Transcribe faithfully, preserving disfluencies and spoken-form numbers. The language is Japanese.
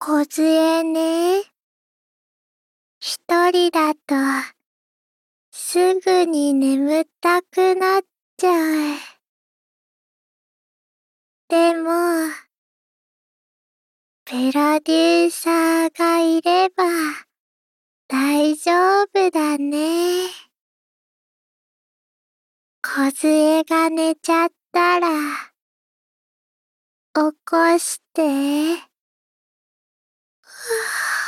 梢ね。一人だと、すぐに眠たくなっちゃう。でも、プロデューサーがいれば、大丈夫だね。梢が寝ちゃったら、起こして。ふぅ